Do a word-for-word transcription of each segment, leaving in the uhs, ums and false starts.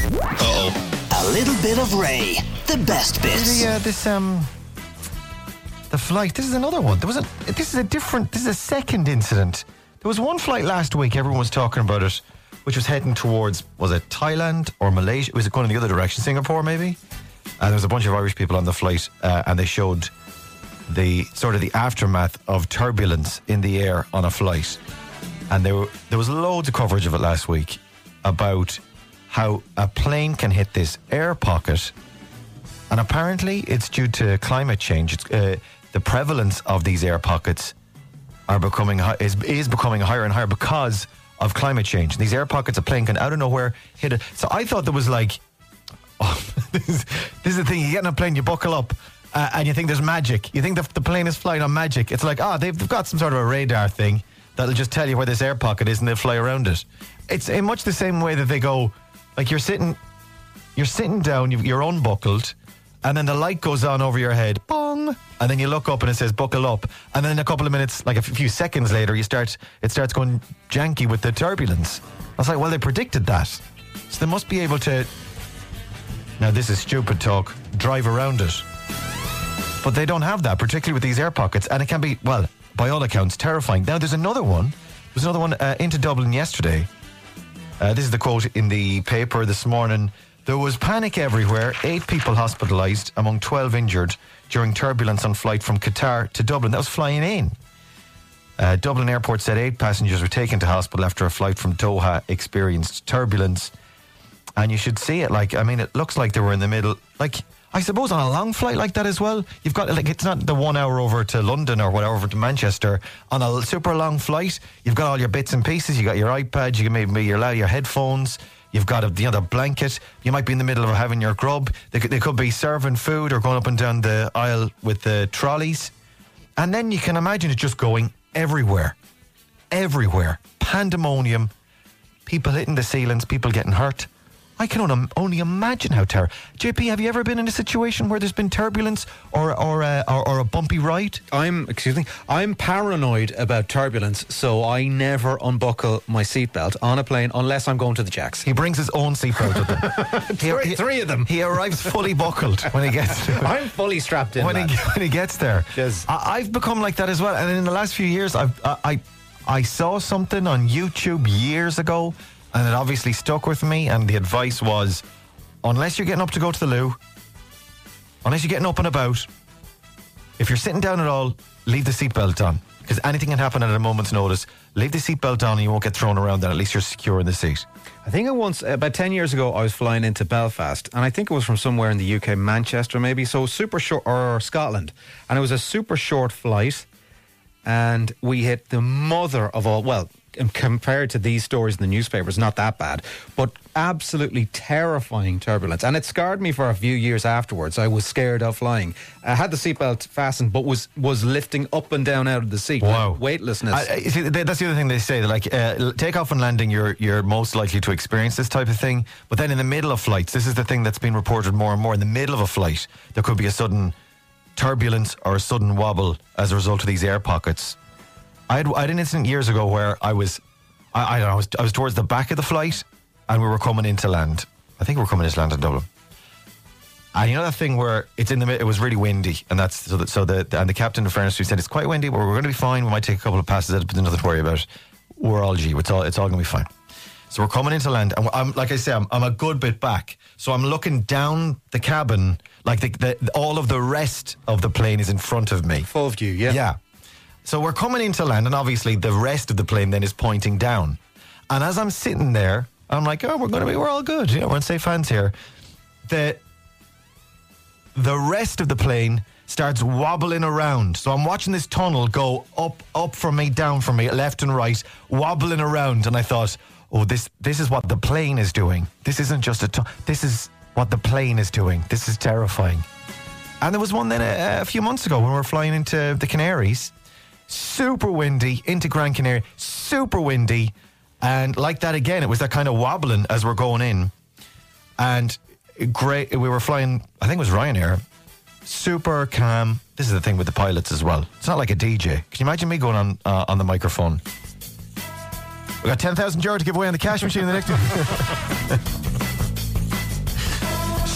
Uh-oh. A little bit of Ray. The best bits. The, uh, this, um... The flight. This is another one. There was a... This is a different... This is a second incident. There was one flight last week, everyone was talking about it, which was heading towards, was it Thailand or Malaysia? Was it going in the other direction? Singapore, maybe? And there was a bunch of Irish people on the flight, uh, and they showed the sort of the aftermath of turbulence in the air on a flight. And there, were, there was loads of coverage of it last week about how a plane can hit this air pocket, and apparently it's due to climate change. It's, uh, the prevalence of these air pockets are becoming hi- is, is becoming higher and higher because of climate change. These air pockets, a plane can out of nowhere hit it. So I thought there was like, oh, this, is, this is the thing, you get on a plane, you buckle up, uh, and you think there's magic. You think the, the plane is flying on magic. It's like, ah, oh, they've, they've got some sort of a radar thing that'll just tell you where this air pocket is and they'll fly around it. It's in much the same way that they go, like you're sitting, you're sitting down, you're unbuckled, and then the light goes on over your head, bong, and then you look up and it says buckle up, and then a couple of minutes, like a few seconds later, you start it starts going janky with the turbulence. I was like, well, they predicted that, so they must be able to, now this is stupid talk, drive around it. But they don't have that, particularly with these air pockets, and it can be, well, by all accounts, terrifying. Now there's another one, there's another one uh, into Dublin yesterday. Uh, this is the quote in the paper this morning. There was panic everywhere, eight people hospitalised, among twelve injured during turbulence on flight from Qatar to Dublin. That was flying in. Uh, Dublin Airport said eight passengers were taken to hospital after a flight from Doha experienced turbulence. And you should see it, like, I mean, it looks like they were in the middle, like, I suppose on a long flight like that as well, you've got, like, it's not the one hour over to London or whatever, over to Manchester. On a super long flight, you've got all your bits and pieces, you got your iPad, you can maybe your, your headphones, you've got a, you know, the blanket, you might be in the middle of having your grub, they could, they could be serving food or going up and down the aisle with the trolleys. And then you can imagine it just going everywhere. Everywhere. Pandemonium. People hitting the ceilings, people getting hurt. I can only, only imagine how terrible. J P, have you ever been in a situation where there's been turbulence or or, uh, or or a bumpy ride? I'm, excuse me, I'm paranoid about turbulence, so I never unbuckle my seatbelt on a plane unless I'm going to the Jacks. He brings his own seatbelt with him. three, he, three of them. He arrives fully buckled when he gets there. I'm fully strapped in, when he, when he gets there. Yes. I, I've become like that as well. And in the last few years, I've, I, I I saw something on YouTube years ago, and it obviously stuck with me, and the advice was, unless you're getting up to go to the loo, unless you're getting up and about, if you're sitting down at all, leave the seatbelt on. Because anything can happen at a moment's notice. Leave the seatbelt on and you won't get thrown around, and at least you're secure in the seat. I think it once, about ten years ago, I was flying into Belfast, and I think it was from somewhere in the U K, Manchester maybe, so super short, or Scotland, and it was a super short flight, and we hit the mother of all, well, compared to these stories in the newspapers, not that bad, but absolutely terrifying turbulence. And it scarred me for a few years afterwards. I was scared of flying. I had the seatbelt fastened, but was was lifting up and down out of the seat. Wow. Like weightlessness. I, I, see, that's the other thing they say. Like, uh, takeoff and landing, you're you're most likely to experience this type of thing. But then in the middle of flights, this is the thing that's been reported more and more. In the middle of a flight, there could be a sudden turbulence or a sudden wobble as a result of these air pockets. I had, I had an incident years ago where I was, I, I don't know, I was, I was towards the back of the flight and we were coming into land. I think we were coming into land in Dublin. And you know that thing where it's in the it was really windy, and that's so that so the and the captain of fairness, we said it's quite windy, but we're going to be fine. We might take a couple of passes, but nothing to worry about. We're all G. It's all it's all going to be fine. So we're coming into land, and I'm like I say, I'm, I'm a good bit back, so I'm looking down the cabin, like the, the all of the rest of the plane is in front of me, full view. Yeah, yeah. So we're coming into land, and obviously the rest of the plane then is pointing down. And as I'm sitting there, I'm like, oh, we're going to be, we're all good. Yeah, we're in safe hands here. The the rest of the plane starts wobbling around. So I'm watching this tunnel go up, up from me, down from me, left and right, wobbling around. And I thought, oh, this this is what the plane is doing. This isn't just a tunnel. This is what the plane is doing. This is terrifying. And there was one then a, a few months ago when we were flying into the Canaries. Super windy, into Gran Canaria, super windy, and like that again, it was that kind of wobbling as we're going in, and great, we were flying, I think it was Ryanair, super calm. This is the thing with the pilots as well, it's not like a D J. Can you imagine me going on uh, on the microphone? We got ten thousand euro to give away on the cash machine in the next one.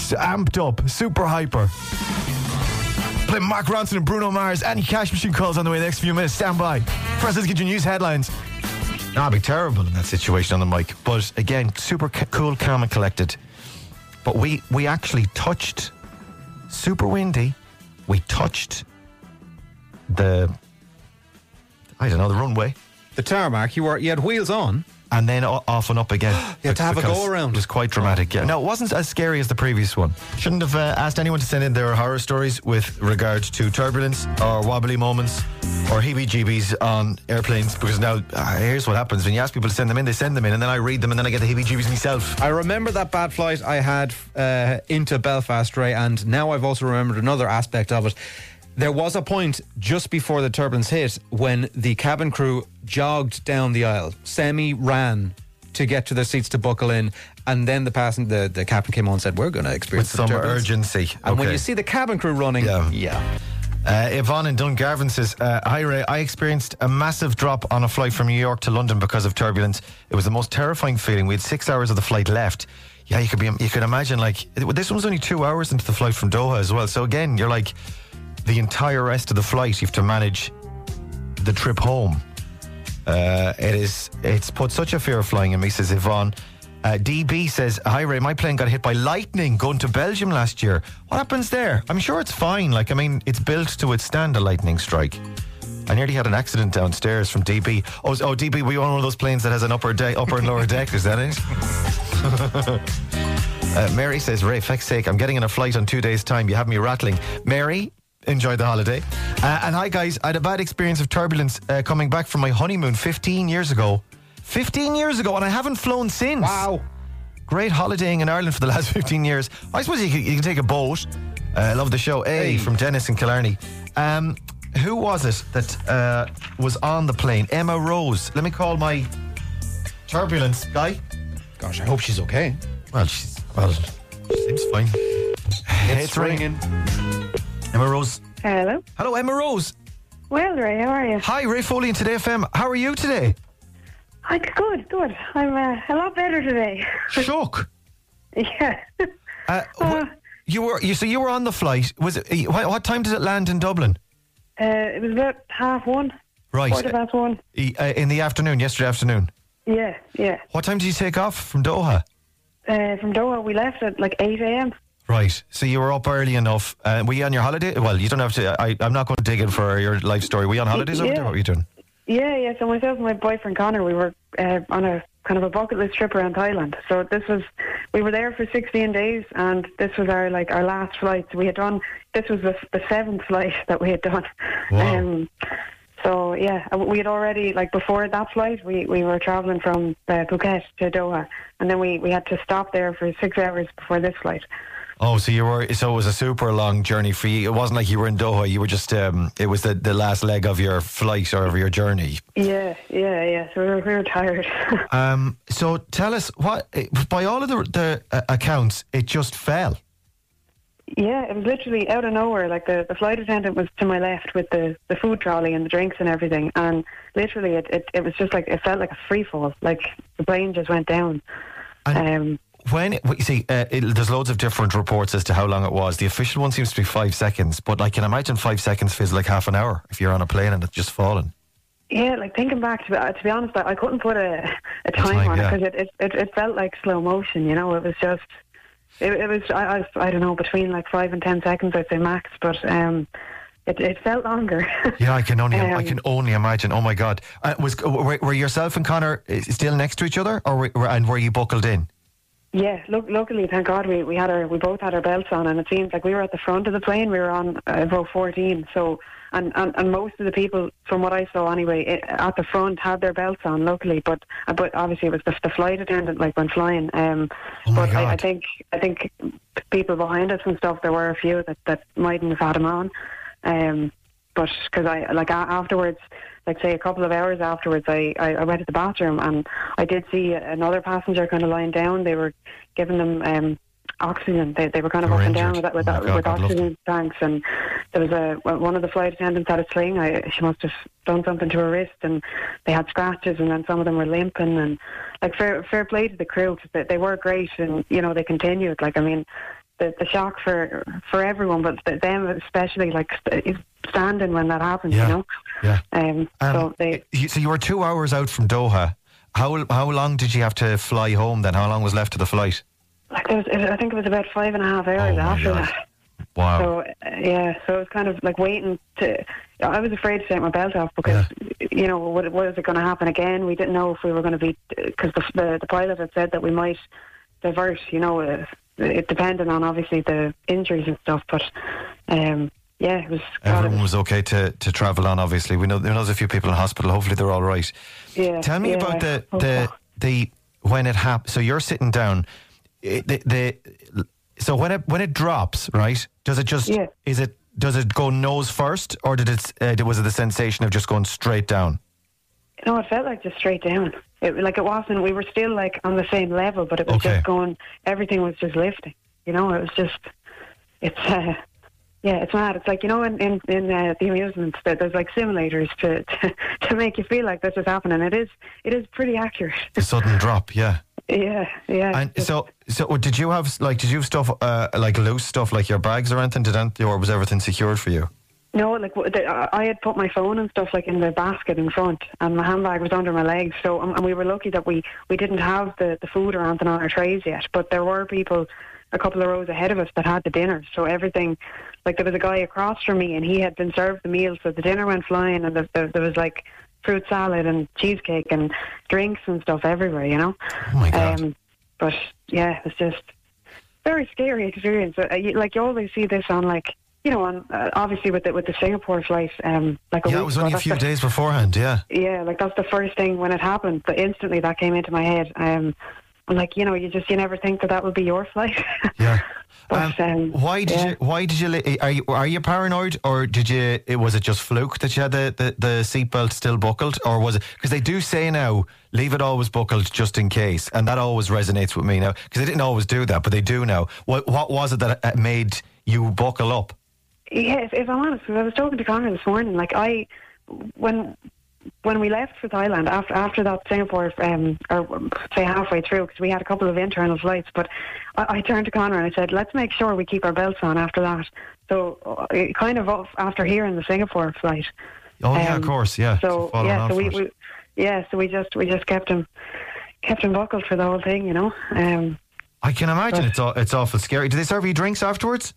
amped up, super hyper. Play Mark Ronson and Bruno Mars. Any Cash Machine calls on the way the next few minutes. Stand by. First, let's get your news headlines. Nah, I'd be terrible in that situation on the mic. But again, super ca- cool, calm and collected. But we, we actually touched, super windy, we touched the, I don't know, the runway. The tarmac, you were you had wheels on. And then o- off and up again. You had to have a Because go around. It was quite dramatic. Yeah. No, it wasn't as scary as the previous one. Shouldn't have uh, asked anyone to send in their horror stories with regard to turbulence or wobbly moments or heebie-jeebies on airplanes, because now, uh, here's what happens. When you ask people to send them in, they send them in, and then I read them, and then I get the heebie-jeebies myself. I remember that bad flight I had uh, into Belfast, Ray, and now I've also remembered another aspect of it. There was a point just before the turbulence hit when the cabin crew jogged down the aisle, semi-ran to get to their seats to buckle in, and then the passenger, the, the captain came on and said, we're going to experience With some turbulence. urgency. And when Okay. you see the cabin crew running, Yeah. yeah. Uh, Yvonne in Dungarvan says, uh, hi Ray, I experienced a massive drop on a flight from New York to London because of turbulence. It was the most terrifying feeling. We had six hours of the flight left. Yeah, you could be, you could imagine, like, it, this one was only two hours into the flight from Doha as well. So again, you're like, the entire rest of the flight, you have to manage the trip home. Uh, it is, it's put such a fear of flying in me, says Yvonne. Uh, D B says, hi Ray, my plane got hit by lightning going to Belgium last year. What happens there? I'm sure it's fine. Like, I mean, it's built to withstand a lightning strike. I nearly had an accident downstairs from D B. Oh, oh D B, we own one of those planes that has an upper deck, upper and lower deck. Is that it? uh, Mary says, Ray, feck's sake, I'm getting on a flight on two days' time. You have me rattling. Mary, enjoy the holiday. Uh, and hi guys, I had a bad experience of turbulence uh, coming back from my honeymoon fifteen years ago. fifteen years ago, and I haven't flown since. Wow. Great holidaying in Ireland for the last fifteen years. I suppose you can, you can take a boat. Uh, I love the show. A Hey. from Dennis in Killarney. Um, who was it that uh, was on the plane? Emma Rose. Let me call my turbulence guy. Gosh, I hope she's okay. Well, she's well. She seems fine. It's, ringing. Emma Rose. Hello. Hello, Emma Rose. Well, Ray, how are you? Hi, Ray Foley in Today F M. How are you today? I'm good, good. I'm uh, a lot better today. Shook. Yeah. Uh, wh- Uh, you were you so you were on the flight. Was it? uh, What, what time did it land in Dublin? Uh, it was about half one. Right. Quarter past one. E- uh, in the afternoon, yesterday afternoon. Yeah, yeah. What time did you take off from Doha? Uh, from Doha, we left at like eight a.m. Right. So you were up early enough. Uh, were you on your holiday? Well, you don't have to. I, I'm not going to dig in for your life story. Were you on holidays over Yeah. there? What were you doing? Yeah, yeah. So myself and my boyfriend Connor, we were uh, on a kind of a bucket list trip around Thailand. So this was, we were there for sixteen days, and this was our like our last flight. So we had done. This was the, the seventh flight that we had done. Wow. Um, so yeah, uh, we had already like before that flight, we, we were traveling from uh, Phuket to Doha, and then we, we had to stop there for six hours before this flight. Oh, so you were. So it was a super long journey for you. It wasn't like you were in Doha. You were just. Um, it was the, the last leg of your flight or of your journey. Yeah, yeah, yeah. So we were, we were tired. Um. So tell us what. By all of the the uh, accounts, it just fell. Yeah, it was literally out of nowhere. Like the, the flight attendant was to my left with the, the food trolley and the drinks and everything, and literally it, it, it was just like it felt like a free fall. Like the plane just went down. And Um, when it, you see, uh, it, there's loads of different reports as to how long it was. The official one seems to be five seconds, but I can imagine five seconds feels like half an hour if you're on a plane and it's just fallen. yeah, like thinking back to be, uh, to be honest, I, I couldn't put a, a time, time, on yeah. it because it, it, it, it felt like slow motion. You know, it was just it, it was I, I I don't know between like five and ten seconds I'd say max, but um, it it felt longer. Yeah, I can only I Um, can only imagine. Oh my God, uh, was were, were yourself and Connor uh, still next to each other, or were, were- and were you buckled in? Yeah, look, luckily, thank God, we, we had our we both had our belts on, and it seems like we were at the front of the plane. We were on uh, row fourteen, so and, and, and most of the people, from what I saw anyway, it, at the front had their belts on. Luckily, but uh, but obviously it was the, the flight attendant like when flying. Um, Oh my but I, I God. think I think people behind us and stuff, there were a few that, that mightn't have had them on. Um, but because I like a- afterwards. Like say a couple of hours afterwards, I, I, I went to the bathroom and I did see another passenger kind of lying down. They were giving them um, oxygen. They, they were kind of They up were and down injured. with, with, Oh my God, with God love oxygen tanks. And there was a well, one of the flight attendants had a sling. I, she must have done something to her wrist, and they had scratches. And then some of them were limping. And like fair fair play to the crew because they, they were great, and you know they continued. Like I mean. the, the shock for for everyone, but th- them especially, like st- standing when that happens, Yeah. you know. Yeah. Um, Um, so they, you- so you were two hours out from Doha. How how long did you have to fly home then? How long was left of the flight? like, there was, I think it was about five and a half hours Oh, my after God. that. Wow. So uh, yeah, so it was kind of like waiting to. I was afraid to take my belt off because you know what, what is it going to happen again? We didn't know if we were going to be because the, the the pilot had said that we might divert. You know, uh, it depended on obviously the injuries and stuff. But um, yeah, it was. God, Everyone it was okay to, to travel on. Obviously, we know we know there's a few people in hospital. Hopefully, they're all right. Yeah. Tell me yeah, about the I hope the so. the when it happens. So you're sitting down. It, the, the so when it when it drops, right? Does it just Yeah. is it does it go nose first, or did it uh, was it the sensation of just going straight down? No, it felt like just straight down. It, like it wasn't. We were still like on the same level, but it was Okay. just going. Everything was just lifting. You know, it was just. It's. Uh, yeah, it's mad. It's like, you know, in in, in uh, the amusements, that there's like simulators to, to to make you feel like this is happening. It is. It is pretty accurate. The sudden drop, yeah. Yeah, yeah. And Just- so, so did you have like did you have stuff uh, like loose stuff like your bags or anything? Did anything, or was everything secured for you? No, like w- the, I I had put my phone and stuff like in the basket in front, and my handbag was under my legs. So, um, and we were lucky that we, we didn't have the, the food or anything on our trays yet. But there were people a couple of rows ahead of us that had the dinner. So everything, like there was a guy across from me, and he had been served the meal. So the dinner went flying, and the, the, there was like fruit salad and cheesecake and drinks and stuff everywhere. You know. Oh my God. Um, but yeah, it was just very scary experience. Uh, you, like you always see this on like. You know, on, uh, obviously with the, with the Singapore flight, um, like a Yeah, week it was ago, only a that's few the- days beforehand. Yeah. Yeah, like that's the first thing when it happened. But instantly that came into my head. Um, I'm like, you know, you just you never think that that would be your flight. Yeah. But, um, why did yeah. you? Why did you? li- Are you? Are you paranoid, or did you? It was it just fluke that you had the the, the seatbelt still buckled, or was it? Because they do say now, leave it always buckled just in case, and that always resonates with me now. Because they didn't always do that, but they do now. What What was it that uh, made you buckle up? Yeah, if, if I'm honest, because I was talking to Connor this morning. Like I, when when we left for Thailand after after that Singapore, um, or say halfway through, because we had a couple of internal flights. But I, I turned to Connor and I said, "Let's make sure we keep our belts on after that." So uh, kind of off after hearing the Singapore flight. Oh yeah, Um, of course, yeah. So following yeah, on so we, from it. we yeah, so we just we just kept him kept him buckled for the whole thing, you know. Um, I can imagine but- it's aw- it's awful scary. Did they serve you drinks afterwards?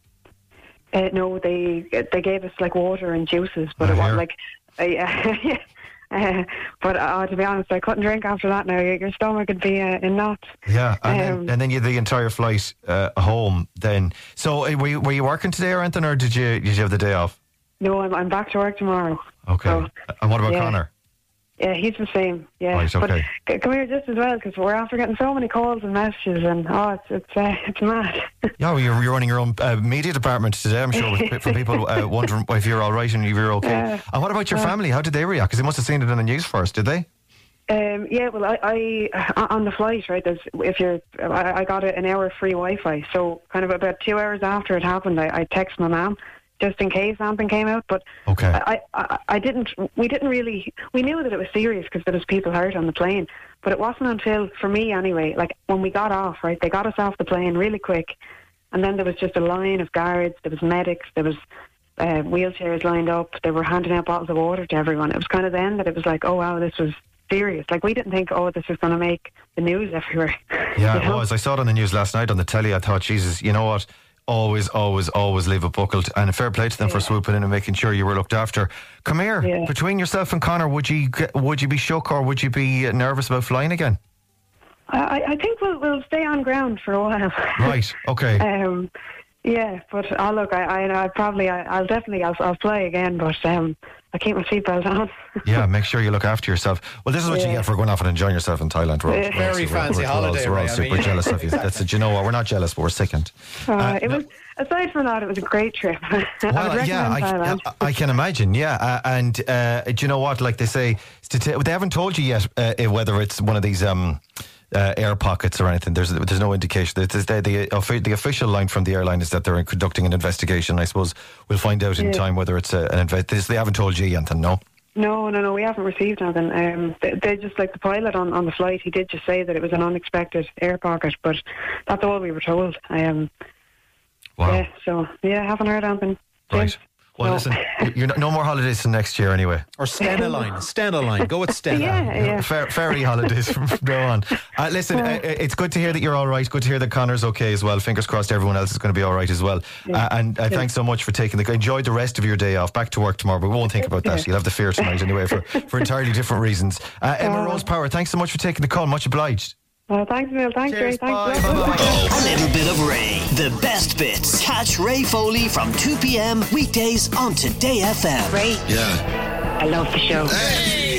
Uh, no, they they gave us like water and juices, but Oh, it was here. like, uh, yeah. Uh, but uh, to be honest, I couldn't drink after that. Now your, your stomach would be uh, in knots. Yeah, and, Um, then, and then you had the entire flight uh, home. Then, so uh, were you, were you working today or anything, or did you did you have the day off? No, I'm I'm back to work tomorrow. Okay. So, And what about yeah. Connor? Yeah, he's the same. Yeah, Right, okay. But c- come here just as well because we're after getting so many calls and messages, and oh, it's it's uh, it's mad. Yeah, well, you're, you're running your own uh, media department today, I'm sure, with, for people uh, wondering if you're all right and if you're okay. Yeah. And what about your Uh, family? How did they react? Because they must have seen it in the news first, did they? Um, yeah, well, I, I on the flight, right? There's, if you're, I, I got a, an hour free Wi-Fi. So, kind of about two hours after it happened, I, I text my mum just in case something came out. But Okay. I, I, I didn't. We didn't really. We knew that it was serious because there was people hurt on the plane. But it wasn't until, for me anyway, like when we got off, right? They got us off the plane really quick, and then there was just a line of guards. There was medics. There was uh, wheelchairs lined up. They were handing out bottles of water to everyone. It was kind of then that it was like, oh wow, this was serious. Like we didn't think, oh, this is going to make the news everywhere. Yeah, You it know? was. I saw it on the news last night on the telly. I thought, Jesus, you know what? Always, always, always leave it buckled. And fair play to them for Yeah. swooping in and making sure you were looked after. Come here. Yeah. Between yourself and Connor, would you get- would you be shook or would you be nervous about flying again? I, I think we'll we'll stay on ground for a while. Right. Okay. um, yeah, but oh look, I I, I probably I, I'll definitely I'll I'll play again, but um, I keep my seatbelt on. Yeah, make sure you look after yourself. Well, this is what you Yeah. get for going off and enjoying yourself in Thailand. We're all- Yeah. we're all- Very we're- fancy we're all- holiday, We're all Ray, I super mean. jealous of you. That's it. You know what? We're not jealous, but we're sickened. Uh, Uh, it no- was aside from that, it was a great trip. I would Well, recommend yeah, I, Thailand. I, I can imagine. Yeah, uh, and uh, do you know what? Like they say, stati- they haven't told you yet uh, whether it's one of these um, uh, air pockets or anything. There's there's no indication. The, the, the, offi- the official line from the airline is that they're conducting an investigation. I suppose we'll find out in Yeah. time whether it's a, an investigation. They haven't told you yet, no. No, no, no. We haven't received anything. Um, they, they just like the pilot on, on the flight. He did just say that it was an unexpected air pocket, but that's all we were told. Um, Wow. Yeah, so, yeah, haven't heard anything. Right. since. Well, So- listen, you're no, no more holidays till next year anyway. Or Stena line. Stena line. Go with Stena. yeah, yeah. Fair, ferry holidays from now on. Uh, listen, uh, it's good to hear that you're all right. Good to hear that Connor's okay as well. Fingers crossed everyone else is going to be all right as well. Yeah. Uh, and uh, Yeah. thanks so much for taking the... Enjoy the rest of your day off. Back to work tomorrow, but we won't think about that. Yeah. You'll have the fear tonight anyway for, for entirely different reasons. Uh, Emma Uh, Rose Power, thanks so much for taking the call. Much obliged. Uh, thanks, Neil. Thanks, Cheers, Ray. Thanks. bye, a lot. bye, bye. A little bit of Ray. The best bits. Catch Ray Foley from two p.m. weekdays on Today F M. Ray, Yeah. I love the show. Hey!